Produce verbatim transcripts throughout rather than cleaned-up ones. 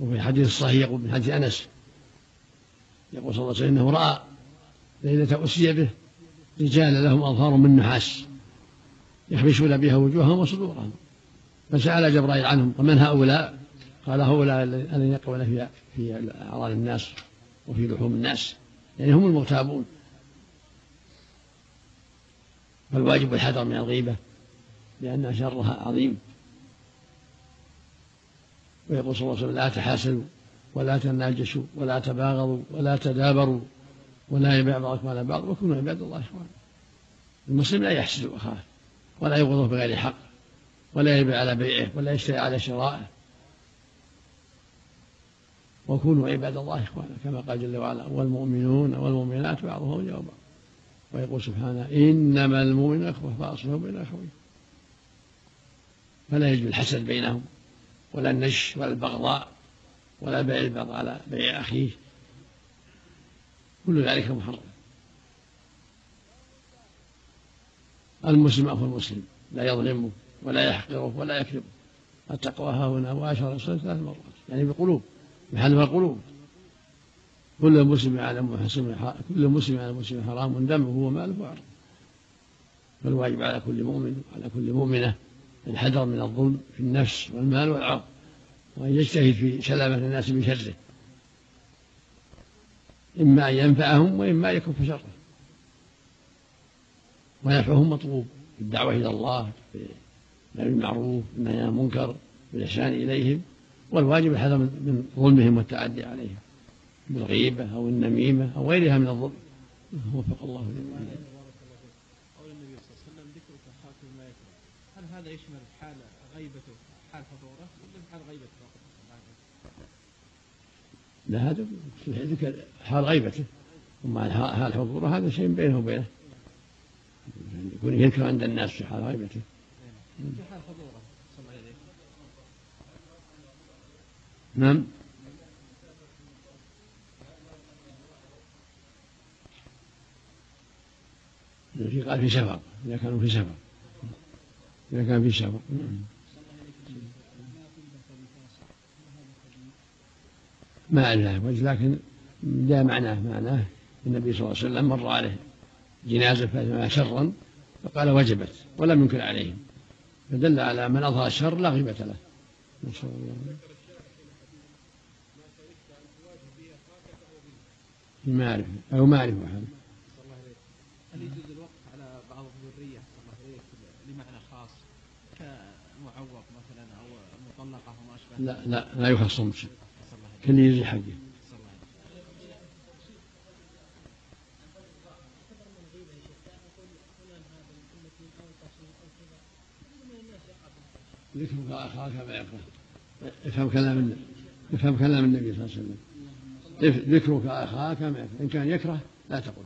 وفي الحديث الصحيح يقول من حديث أنس يقول صلى الله عليه وسلم إنه رأى ليلة أسري به رجال لهم أظفار من نحاس يخمشون بها وجوههم وصدورهم، فسأل جبرائيل عنهم ومن هؤلاء؟ قال هؤلاء الذين يقعون في في أعراض الناس وفي لحوم الناس، يعني هم المغتابون. فالواجب الحذر من الغيبة لأن شرها عظيم. ويقول صلى الله عليه وسلم لا تحاسدوا ولا تناجشوا ولا تباغضوا ولا تدابروا ولا يبيع بعضكم على بعض وكونوا عباد الله إخوانا. المسلم لا يحسد أخاه ولا يبغضه بغير حق ولا يبيع على بيعه ولا يشتري على شرائه، وكونوا عباد الله إخوانا كما قال جل وعلا والمؤمنون والمؤمنات بعضهم أولياء بعض. ويقول سبحانه إنما المؤمنون إخوة فأصلحوا بين أخويكم. فلا يجب الحسد بينهم ولا النش ولا البغضاء ولا بيع البغض على بيع أخيه، كل ذلك محرم. المسلم أخو المسلم لا يظلمه ولا يحقره ولا يكذبه. التقوى ها هنا وأشار الرسول ثلاث مرات، يعني بالقلوب، بحلف القلوب. كل مسلم على مسلم كل مسلم على مسلم حرام دمه وماله وعرضه. فالواجب على كل مؤمن وعلى كل مؤمنة الحذر من الظلم في النفس والمال والعرض، وأن يجتهد في سلامة الناس من شره، إما أن ينفعهم وإما أن يكف شره. ونفعهم مطلوب بالدعوة إلى الله بالمعروف والنهي عن المنكر بالإحسان إليهم، والواجب الحذر من ظلمهم والتعدي عليهم بالغيبة أو النميمة أو غيرها من الظلم. وفق الله لمن يريد. قول النبي صلى الله عليه وسلم ذكرك أخاك بما يكره، هل هذا يشمل حال غيبته حال فضوله ولا حال غيبته فقط؟ لا، هذا ذكر حال غيبته، ومع حال حضوره هذا شيء بينه وبينه، يكون يذكر عند الناس في حال غيبته. في حال حضوره صلى الله عليه. نعم. في قال في سفر، إذا كانوا في سفر، إذا كان في سفر. ما أعرف وجه، لكن جاء معناه معناه النبي صلى الله عليه وسلم مر عليه جنازة فسمع شرا فقال وجبت ولم ينكر عليهم، فدل على من أظهر الشر لا غيبة له. نسأل الله ما أعرف أو ما أعرف حاله. هل يجوز الوقف على بعض الذرية لمعنى خاص كمعوق مثلا أو مطلقة وما أشبه؟ لا لا لا يخصم شيء، كل يجزي حقه. ذكرك أخاك ما يكره، افهم كلام افهم كلام النبي صلى الله عليه وسلم، ذكرك أخاك ما يكره، إن كان يكره لا تقل.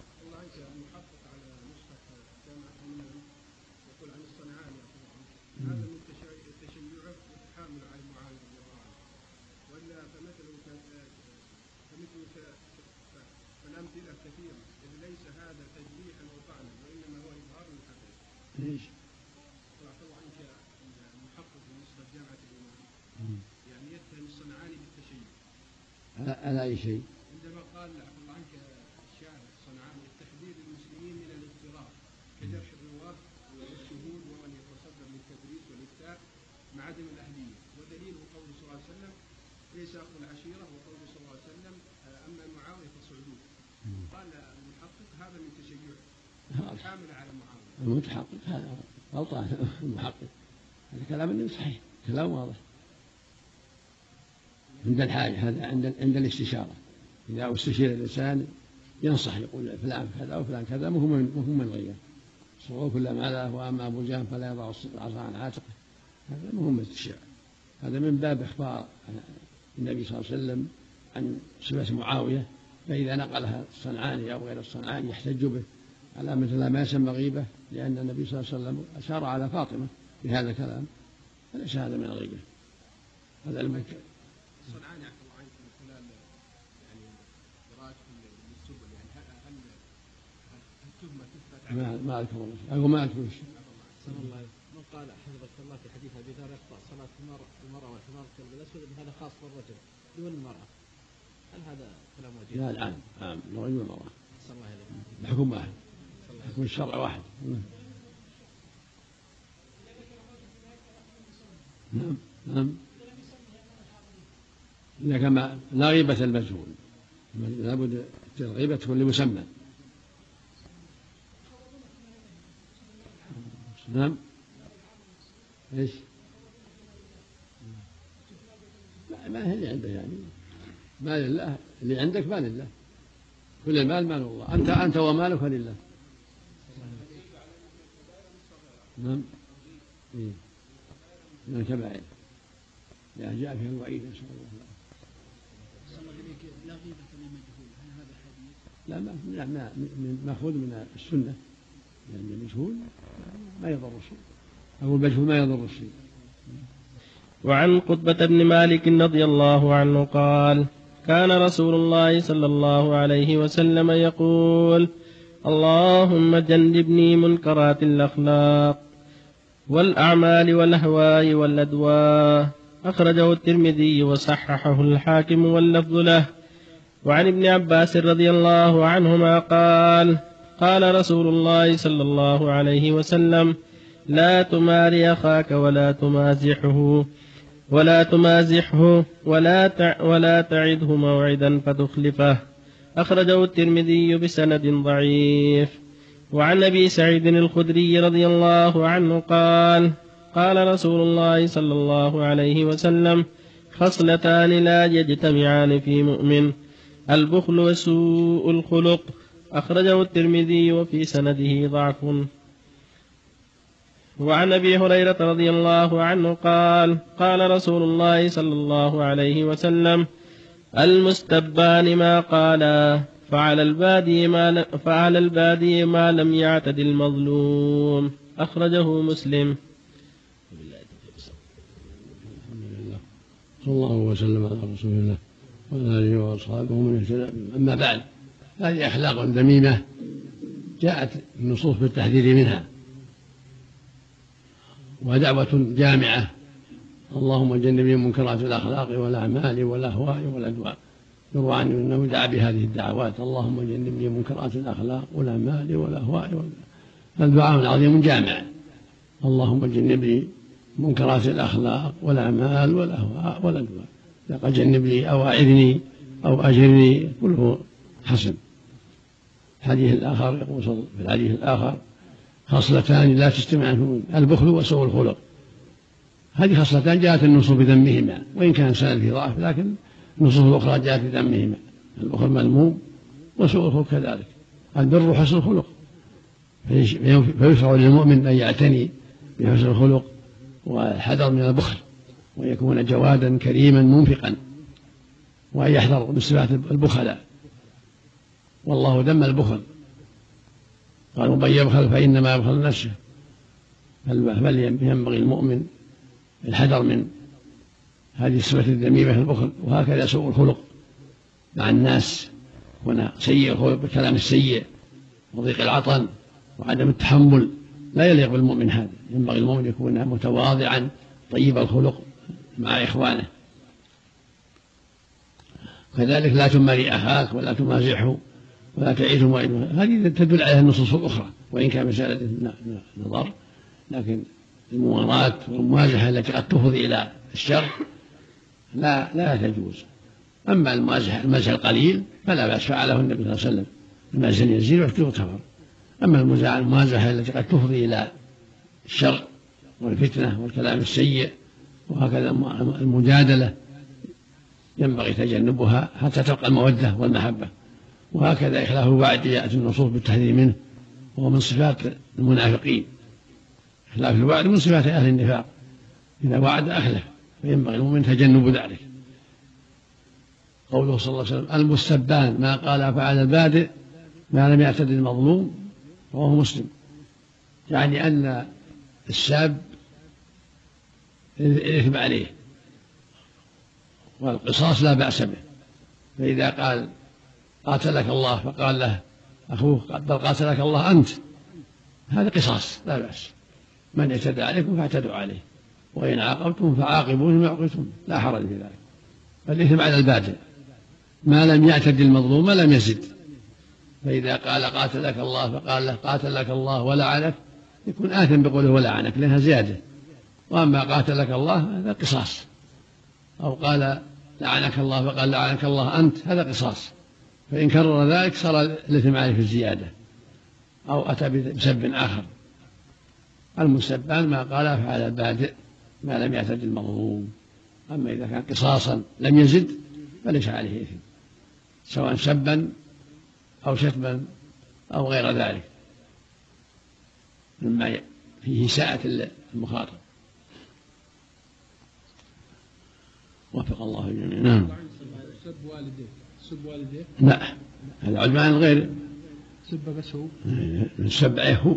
هذا من تشيعه وتحامل على معاوية رضي الله عنه، ولا فمثله كمثل فالأمثلة كثيرة، إذ ليس هذا تجريحا أو طعنا وإنما هو إظهار للحقيقة. ليش؟ طلع عنك المحقق في نصف جامعة الإمام يعني يتهم الصنعاني بالتشيع. على أي شيء؟ عندما قال طلع عنك الشاعر الصنعاني التحذير للمسلمين من الاضطراب كجرح الرواه والشهود ومن يتصدر للتدريس والإفتاء مع عدم الأهلية، ودليله قوله صلى الله عليه وسلم ليس أخو العشيرة، وقوله صلى الله عليه وسلم أما معاوية فصعدوه. قال المحقق هذا من تشيعه الحامل على معاوية. المتحقق هذا غلطان، المحقق هذا كلام النبي صحيح، كلام واضح عند الحاجة، هذا عند عند الاستشارة. إذا استشير الإنسان ينصح يقول فلان كذا وفلان كذا مهم مهم من غيره. صغوا كل ما له، وأما أبو جهل فلا يضع العصا عن عاتقه، هذا مهم الاستشارة. هذا من باب إخبار النبي صلى الله عليه وسلم عن صفة معاوية، فإذا نقلها الصنعاني أو غير الصنعاني يحتج به على مثل ما يسمى غيبة، لأن النبي صلى الله عليه وسلم أشار على فاطمة بهذا الكلام، فليس هذا من الغيبة. هذا المكان الصنعاني عفى الله عنك من خلال يعني دراسة للسبل، يعني هل هل التهمة تثبت؟ ما ما أذكر والله، أو ما أذكر شيء. قال حفظك الله في حديث أبي ذر يقطع صلاة المرأة المرأة والحمار الكلب الأسود هذا خاص بالرجل دون المرأة، هل هذا كلام وجيه؟ لا العام عام الرجل والمرأة صلى الله عليه وسلم الحكم واحد، حكم الشرع واحد. نعم نعم إذا كما لا غيبة المجهول لابد الغيبة تكون لمسمى. نعم ايش؟ ما هي اللي عنده يعني مال لله، اللي عندك مال لله، كل المال مال الله، أنت أنت ومالك لله. نعم إيه من الكبائر لا جاء فيها الوعيد إن شاء الله. لا غيبة للمجهول، هل هذا حديث؟ لا ما ما مأخوذ من السنة، لأن يعني المجهول ما يضر الشيء أو المجهول ما يضر الشيء. وعن قطبة بن مالك رضي الله عنه قال: كان رسول الله صلى الله عليه وسلم يقول: اللهم جنبني منكرات الأخلاق والأعمال والأهواء والأدواء. أخرجه الترمذي وصححه الحاكم واللفظ له. وعن ابن عباس رضي الله عنهما قال: قال رسول الله صلى الله عليه وسلم: لا تماري أخاك ولا تمازحه ولا تمازحه ولا تع ولا تعده موعدا فتخلفه. أخرجه الترمذي بسند ضعيف. وعن أبي سعيد الخدري رضي الله عنه قال: قال رسول الله صلى الله عليه وسلم: خصلتان لا يجتمعان في مؤمن: البخل وسوء الخلق. أخرجه الترمذي وفي سنده ضعف. وعن أبي هريرة رضي الله عنه قال: قال رسول الله صلى الله عليه وسلم: المستبان ما قالا فعلى البادي ما, فعلى البادي ما لم يعتد المظلوم. أخرجه مسلم. صلى الله وسلم على رسول الله وعلى آله وأصحابه من اهتدى. أما بعد، هذه أخلاق ذميمة جاءت النصوص بالتحذير منها، ودعوة جامعة: اللهم جنبني منكرات الأخلاق والأعمال والأهواء والأدواء. يروى عنه أنه دعا بهذه الدعوات: اللهم جنبني منكرات الأخلاق والأعمال والأهواء والأدواء. الدعاء عظيم جامع: اللهم جنبني منكرات الأخلاق والأعمال والأهواء والأدواء. لقد جنب لي أو أعذني أو أجرني، كله حسن. الحديث الآخر يقول في الحديث الآخر: خصلتان لا تجتمعان: البخل وسوء الخلق. هذه خصلتان جاءت النصوص بذمهما، وإن كان سند في ضعف لكن النصوص الأخرى جاءت بذمهما. البخل مذموم وسوء الخلق كذلك. البر حسن الخلق، فيشرع للمؤمن أن يعتني بحسن الخلق والحذر من البخل، ويكون جوادا كريما منفقا، وأن يحذر من صفات البخلاء. والله ذم البخل، قال: ومن يبخل فإنما يبخل نفسه. بل ينبغي المؤمن الحذر من هذه الصفة الذميمة في البخل. وهكذا سوء الخلق مع الناس، هنا سيء الخلق بالكلام السيء وضيق العطن وعدم التحمل، لا يليق بالمؤمن هذا. ينبغي المؤمن يكون متواضعا طيب الخلق مع إخوانه. كذلك لا تماري أخاك ولا تمازحه ولا تعيده موعده. هذه تدل عليها النصوص الأخرى، وإن كان مسألة نظر، لكن المواراة والممازحة التي قد تفضي إلى الشر لا لا تجوز. أما المازح المزح القليل فلا بأس، فعله النبي صلى الله عليه وسلم: المزح يزيد ويغتفر. أما المازحة التي قد تفضي إلى الشر والفتنة والكلام السيء وهكذا المجادلة ينبغي تجنبها حتى تبقى المودة والمحبة. وهكذا إخلاف الوعد جاءت النصوص بالتحذير منه، وهو من صفات المنافقين. إخلاف الوعد من صفات أهل النفاق، إذا وعد أخلف، فينبغي المؤمن تجنب ذلك. قوله صلى الله عليه وسلم: المستبان ما قال فعل البادئ ما لم يعتد المظلوم. رواه مسلم. يعني أن الساب الإثم عليه، والقصاص لا بأس به. فإذا قال قاتلك الله فقال له أخوه: بل قاتلك الله أنت، هذا قصاص لا بأس. من اعتدى عليكم فاعتدوا عليه وإن عاقبتم فعاقبوا بما عوقبتم لا حرج في ذلك. فالإثم على البادئ ما لم يعتد المظلوم لم يزد. فإذا قال قاتلك الله فقال له قاتلك الله ولعنك يكون آثم بقوله ولعنك لأنها زيادة. وأما قاتلك الله هذا قصاص، أو قال لعنك الله فقال لعنك الله أنت هذا قصاص. فإن كرر ذلك صار الإثم عليه في الزيادة أو أتى بسب آخر. المستبان ما قال فعلى البادئ ما لم يعتد المظلوم. أما إذا كان قصاصا لم يزد فليس عليه إثم سواء سبا أو شتما أو غير ذلك مما فيه إساءة المخاطب. وفق الله الجميع. نعم. سب والديه سب والديه لا هذا عدوان غير سب بس هو سب هو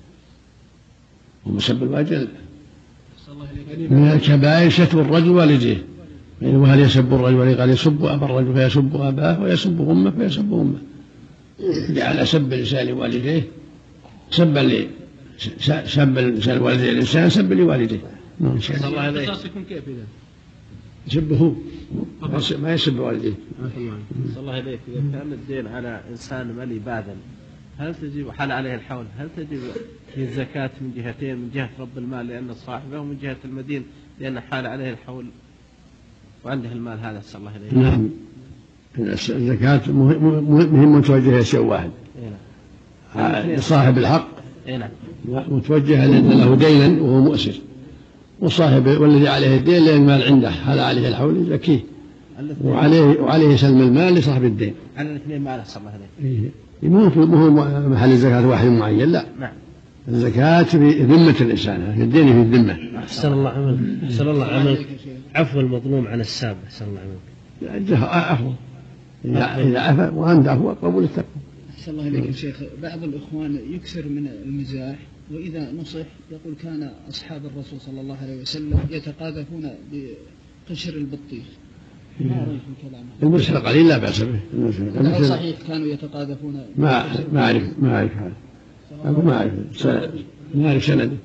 ومسب الوالدين من الكبائر شتم الرجل والديه. وهل يسب الرجل ولي قال يسب أبا الرجل فيسب أباه ويسب أمه فيسب أمه. جعل سب لسان والديه سبا سب لسان والديه الإنسان سب لوالديه. القصاص يكون كيف إذا؟ يسبه ما يسب والديه. صلى الله عليك. إذا كان الدين على إنسان ملي باذل هل تجب حال عليه الحول هل تجب الزكاة من جهتين من جهة رب المال لأن صاحبه ومن جهة المدين لأن حال عليه الحول وعنده المال هذا صلى الله عليه. نعم الزكاة مهم متوجهة شيء واحد لصاحب الحق متوجهة لأن له دينا وهو مؤسر وصاحب والذي عليه الدين لأن المال عنده هذا عليه الحول يزكيه وعليه وعليه سلم المال لصاحب الدين. على الاثنين معنا صلى الله عليه. مو مو محل الزكاة واحد معين لا. نعم. الزكاة في ذمة الإنسان في الدين في الذمة. أحسن الله عملك أحسن الله عملك. عفو المظلوم عن الساب أحسن الله عملك. عفو إذا عفا وأنت عفو قبول التقوى. أحسن الله عليك يا شيخ. بعض الإخوان يكثر من المزاح وإذا نصح يقول كان أصحاب الرسول صلى الله عليه وسلم يتقاذفون بقشر البطيخ. ما رأيك في كلامه؟ المسح قليل لا بأس به. هل صحيح كانوا يتقاذفون؟ ما ما أعرف ما أعرف هذا. أقول ما أعرف ما أعرف سنده.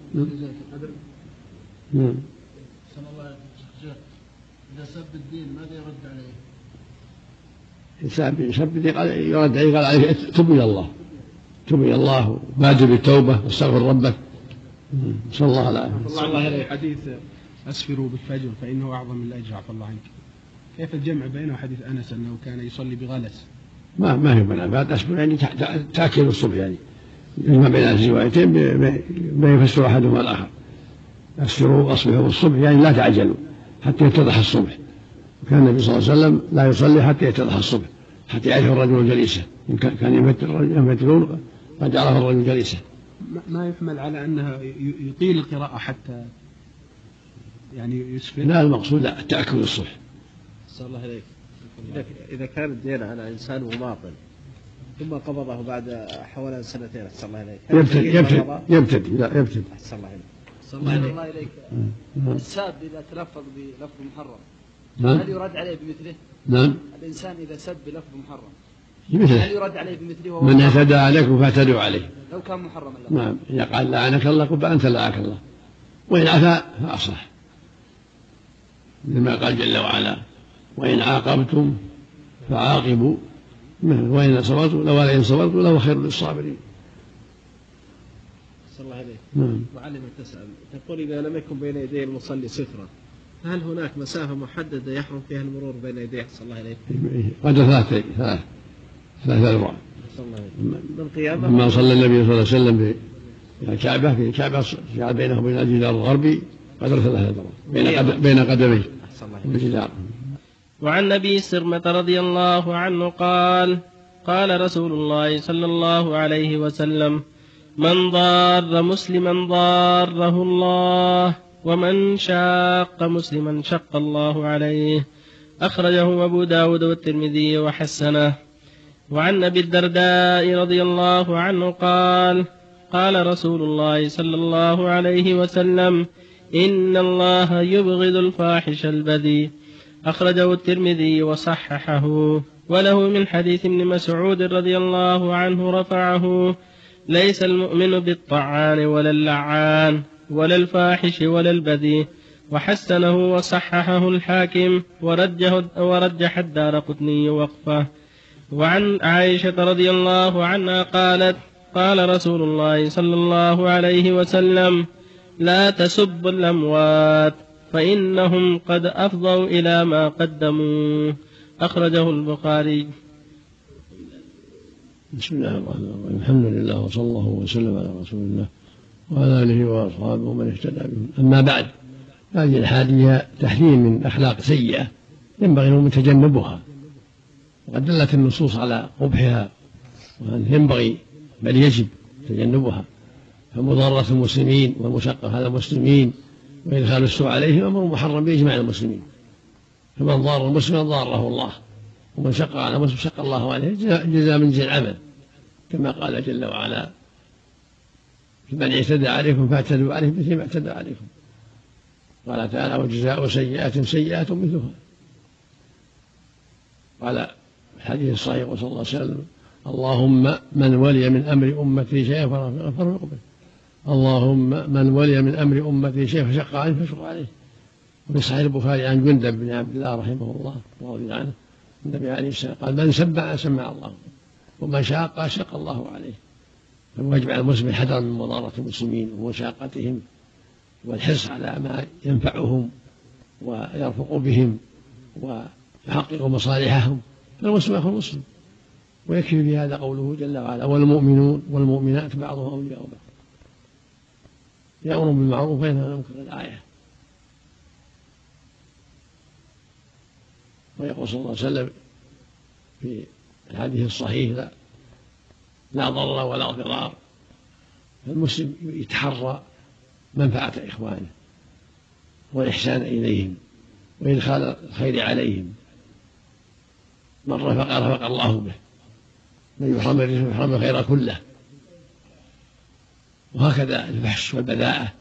نعم. صلى الله عليه وسلم إذا سب الدين ماذا يرد عليه؟ إنسان سب الدين قال يرد عليه قال عليه تب إلى الله تب إلى الله بادر بالتوبة واستغفر ربك. صلى الله عليه وسلم. صلى الله عليه حديث أسفروا بالفجر فإنه أعظم من الأجر عفى الله عنك. كيف الجمع بينه حديث أنس أنه كان يصلي بغلس؟ ما ما هي منافات أسفر يعني تأكل الصبح يعني يجمع بين الروايتين ما يفسر أحدهما الآخر. أسفروا أصبحوا الصبح يعني لا تعجلوا حتى يتضح الصبح. وكان النبي صلى الله عليه وسلم لا يصلي حتى يتضح الصبح حتى يعرف الرجل جليسه. إن كان يفترون قد عرف الرجل جليسه. ما يحمل على أنها يطيل القراءة حتى يعني يسفر؟ لا المقصود لا تأكل الصبح. صلى الله عليك. إذا كان الدين على إنسان مماطل ثم قبضه بعد حوالي سنتين صلى الله عليك يبتدي يبتدي يبتدي لا يبتدي. صلى الله عليك. صلى الله عليك. الساب إذا تلفظ بلفظ محرم نعم. هل يرد عليه بمثله؟ نعم. الإنسان إذا سب بلفظ محرم بمثله. هل يرد عليه بمثله؟ من اعتدى عليكم فاعتدوا عليه. لو كان محرما. نعم. إذا قال لعنك الله قل أنت لعنك الله وإن عفا فأصلح لما قال جل وعلا وإن عاقبتم فعاقبوا وإن صبرتم لو إن صبرتم لهو خير للصابرين. صلى الله عليه. نعم. معلم تسأل تقول إذا لم يكن بين يدي المصلي سترة هل هناك مسافة محددة يحرم فيها المرور بين يديه صلى الله عليه؟ قدر ثلاثة ثلاث ثلاث أذرع. صلى الله عليه. بالقيامة. لما صلى النبي صلى الله عليه وسلم في الكعبة في الكعبة جعل بينه وبين الجدار الغربي قدر ثلاثة أذرع بين بين قدميه. الجدار. وعن أبي سرمة رضي الله عنه قال قال رسول الله صلى الله عليه وسلم من ضار مسلما ضاره الله ومن شاق مسلما شق الله عليه. أخرجه أبو داود والترمذي وحسنه. وعن أبي الدرداء رضي الله عنه قال قال رسول الله صلى الله عليه وسلم إن الله يبغض الفاحش البذيء. أخرجه الترمذي وصححه. وله من حديث ابن مسعود رضي الله عنه رفعه ليس المؤمن بالطعان ولا اللعان ولا الفاحش ولا البذيء، وحسنه وصححه الحاكم ورجه ورجح الدارقطني وقفه. وعن عائشة رضي الله عنها قالت: قال رسول الله صلى الله عليه وسلم: لا تسبوا الأموات فإنهم قد أفضوا إلى ما قدموا. أخرجه البخاري. بسم الله الرحمن الرحيم. الحمد لله وصلى الله وسلم على رسول الله وعلى آله وأصحابه ومن اهتدى بهم. أما بعد، هذه الحادية تحذير من أخلاق سيئة ينبغي لهم تجنبها، وقد دلت النصوص على قبحها وأن ينبغي بل يجب تجنبها، فمضارة المسلمين والمشقة على المسلمين وإدخال السوء عليهم أمر محرم بإجماع المسلمين، فمن ضار المسلم ضاره الله، ومن شق على مسلم شق الله عليه جزاء من جنس العمل، كما قال جل وعلا: فمن اعتدى عليكم فاعتدوا عليه مثل ما اعتدى عليكم. قال تعالى: وجزاء سيئة سيئة مثلها. قال الحديث الصحيح صلى الله عليه وسلم: اللهم من ولي من أمر أمتي شيئا فارفق به، اللهم من ولي من أمر أمتي شيئا فشق عليه فاشق عليه. وفي صحيح البخاري عن جندب بن عبد الله رحمه الله ورضي عنه النبي عليه السلام قال: من سمع سمع الله، ومن شاق شق الله عليه. فالواجب على المسلم الحذر من مضارة المسلمين ومشاقتهم، والحرص على ما ينفعهم ويرفق بهم ويحقق مصالحهم، فالمسلم أخو المسلم. ويكفي في هذا قوله جل وعلا: والمؤمنون والمؤمنات بعضهم أولياء بعض، يأمر بالمعروف وينهى عن المنكر، الآية. ويقول صلى الله عليه وسلم في الحديث الصحيح: لا, لا ضرر ولا ضرار. فالمسلم يتحرى منفعة إخوانه والإحسان إليهم وإدخال الخير عليهم. من رفق رفق الله به، من يحرم الرزق يحرم الخير كله. وهكذا الفحش والبذاءة،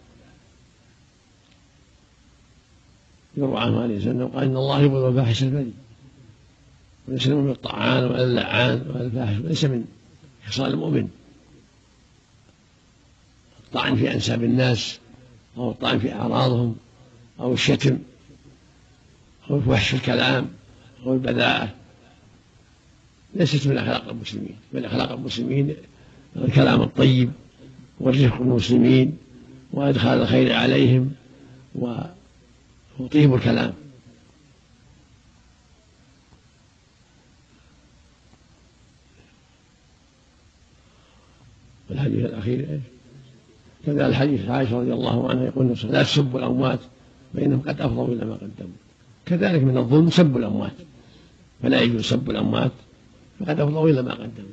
يروى عنه عليه السلام قال: إن الله يبغض الفاحش البذيء، وليس من الطعان ولا اللعان ولا الفاحش، وليس من خصال المؤمن الطعن في أنساب الناس أو الطعن في أعراضهم أو الشتم أو الفحش في الكلام أو البذاءة، ليست من أخلاق المسلمين. من أخلاق المسلمين الكلام الطيب والرفق بالمسلمين وإدخال الخير عليهم وطيب الكلام. والحديث الأخير كذا الحديث عائشة رضي الله عنها يقول: لا تسبوا الأموات فإنهم قد أفضوا إلى ما قدموا. كذلك من الظلم سب الأموات، فلا يجوز سب الأموات فقد أفضوا إلى ما قدموا.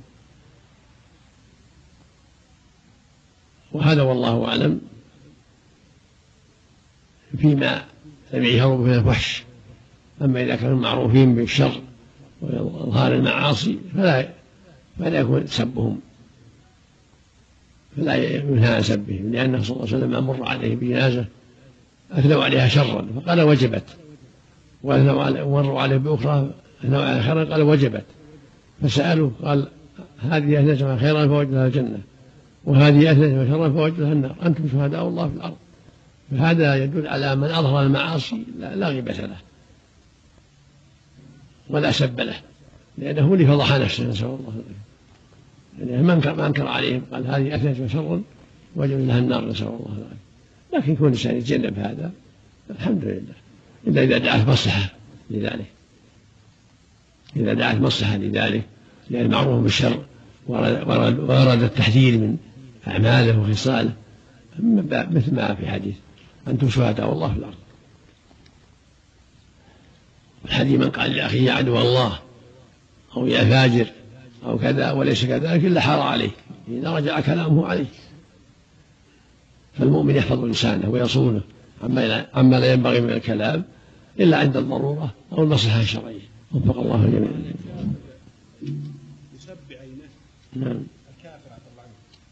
وهذا والله أعلم فيما لم يجهروا به الفحش. أما إذا كانوا معروفين بالشر وإظهار المعاصي فلا فلا يكون سبهم، فلا ينهى عن سبهم، لأنه صلى الله عليه وسلم مر عليه بجنازة أثنوا عليها شرا فقال: وجبت. ومروا عليه بأخرى أثنوا عليها خيرا قال: وجبت. فسألوا قال: هذه أثنت خيرا فوجد لها الجنة، وهذه أثنت شرا فوجد لها النار، أنتم شهداء الله في الأرض. فهذا يدل على من أظهر المعاصي لا غيبة له ولا سب له، لأنه اللي فضح نفسه، نسأل الله العافية. يعني ما أنكر عليهم، قال: هذه أثنت شرا وجد لها النار، نسأل الله العافية. لكن يكون الإنسان يتجنب هذا الحمد لله، إلا إذا دعت مصلحة لذلك، إذا دعت مصلحة لذلك، لأن المعروف بالشر ورد التحذير من أعماله وخصاله، مثل ما في حديث: أنتم شهداء الله في الأرض. الحديث: من قال لأخيه يا عدو الله أو يا فاجر أو كذا وليس كذلك إلا حار عليه إذا رجع كلامه عليه. فالمؤمن يحفظ لسانه ويصونه عما لا ينبغي من الكلام إلا عند الضرورة أو المصلحة الشرعية. وفق الله الجميع. يسب عينه. نعم. الكافر عفى الله عنه.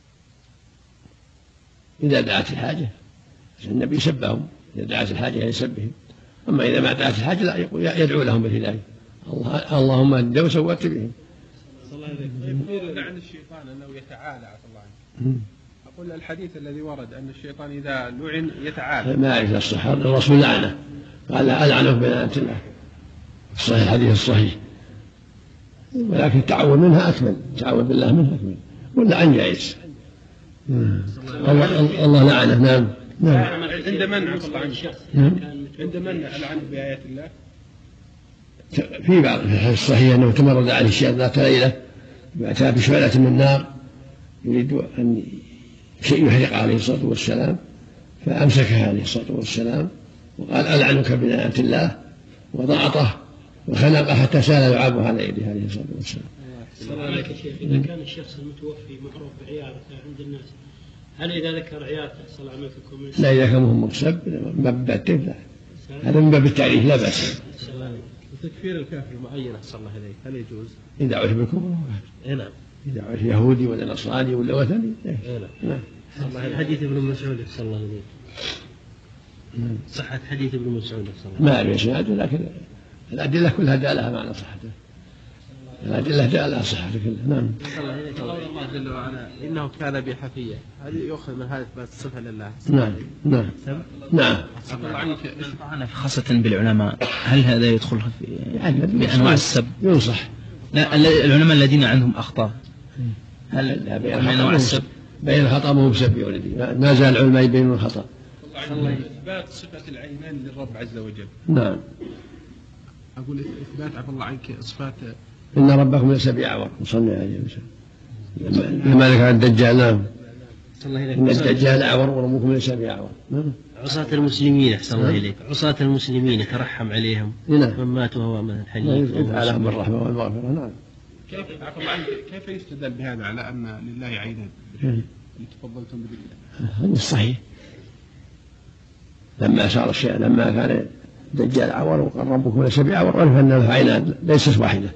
إذا دعت الحاجة، النبي سبهم إذا دعت الحاجة يسبهم. أما إذا ما دعت الحاجة لا يدعو لهم بالهداية: اللهم اهدنا وسوت بهم. يقول عن الشيطان أنه يتعالى عفى الله عنه. أقول الحديث الذي ورد أن الشيطان إذا لعن يتعالى. ما أعرف الصحة، الرسول لعنه قال ألعنه بلعنة الله، الصحيح الحديث الصحيح، ولكن التعوذ منها أكمل، التعوذ بالله منها أكمل، واللعن جائز. الله, الله لعنه. نعم نعم. عند من عفى الله عنك؟ عند من العنه بآيات الله؟ في بعض الصحيح أنه تمرد عليه الشيطان ذات ليلة وأتى بشعلة من نار يريد أن شيء يحرق عليه الصلاة والسلام، فأمسكها عليه الصلاة والسلام وقال ألعنك بلعنة الله، وضغطه وخنق حتى سال لعابه على يده عليه الصلاة والسلام. السلام عليك يا شيخ. إذا كان الشخص المتوفي معروف بعيارته عند الناس، هل إذا ذكر عيارته صلى الله عليه وسلم؟ لا، إذا كان مهم مكسب من باب التعريف لا، هذا من باب التعريف لا بأس. وتكفير الكافر المعينة صلى الله عليه هل يجوز؟ إذا عرف بالكفر نعم. إذا عرف يهودي ولا نصراني ولا وثني نعم. حديث ابن مسعود صلى الله عليه صحة حديث ابن مسعود صلى الله عليه ما أعرف إسناده، لكن الأدلة كلها دالها معنى صحته، الأدلة دالها صحته كلها. نعم. قول الله جل وعلا إنه كان بي حفيا، هذه يؤخذ من هذا إثبات الصفة لله. نعم نعم نعم. طعن خاصة بالعلماء، هل هذا يدخل في بأنواع السب؟ ينصح. لا، العلماء الذين عندهم أخطاء هل من أنواع السب؟ بين الخطأ مو بسب يا ولدي، ما زال العلماء يبينون الخطأ. إثبات صفة العينان للرب عز وجل. نعم. أقول إثبات عفى الله عنك صفات إن ربكم ليس بأعور، صلى عليه وسلم لما ذكر الدجال. نعم. إن الدجال أعور وربكم ليس بأعور. عصاة المسلمين أحسن الله إليك، عصاة المسلمين يترحم عليهم من ماتوا وهو مثل حديث يدعى لهم بالرحمة والمغفرة. نعم. كيف عفى الله عنك كيف يستدل بهذا على أن لله عينان اللي تفضلتم بذلك؟ هذا الصحيح. لما صار الشيء لما كان الدجال عور وقال ربكم ليس بأعور عرف أن له عينان ليست واحدة.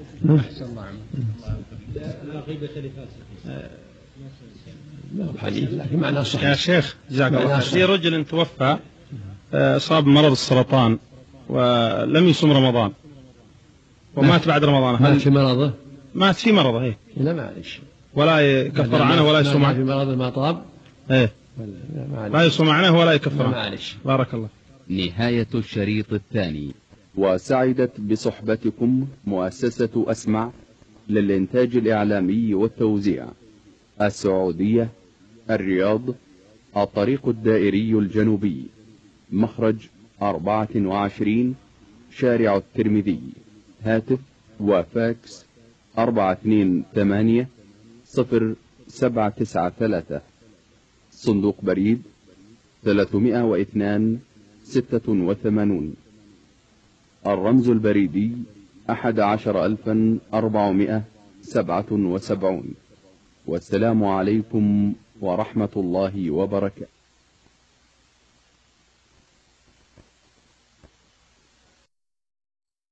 لا غيبة لفاسق. لا حديث لكن معناه صحيح. يا شيخ جزاك الله خير، في رجل توفى أصاب مرض السرطان ولم يصم رمضان ومات بعد رمضان، مات في مرضه؟ مات في مرضه ايه. لا معلش. ولا يكفر عنه ولا يصوم عنه. في مرضه ما طاب؟ ايه. لا يصوم عنه ولا يكفر عنه. معلش. بارك الله. نهاية الشريط الثاني. وسعدت بصحبتكم مؤسسة أسمع للإنتاج الإعلامي والتوزيع، السعودية، الرياض، الطريق الدائري الجنوبي، مخرج أربعة وعشرين، شارع الترمذي، هاتف وفاكس أربعة اثنين ثمانية صفر سبعة تسعة ثلاثة، صندوق بريد ثلاثمائة واثنان ستة وثمانون، الرمز البريدي أحد عشر ألفا أربعمائة سبعة وسبعون. والسلام عليكم ورحمة الله وبركاته.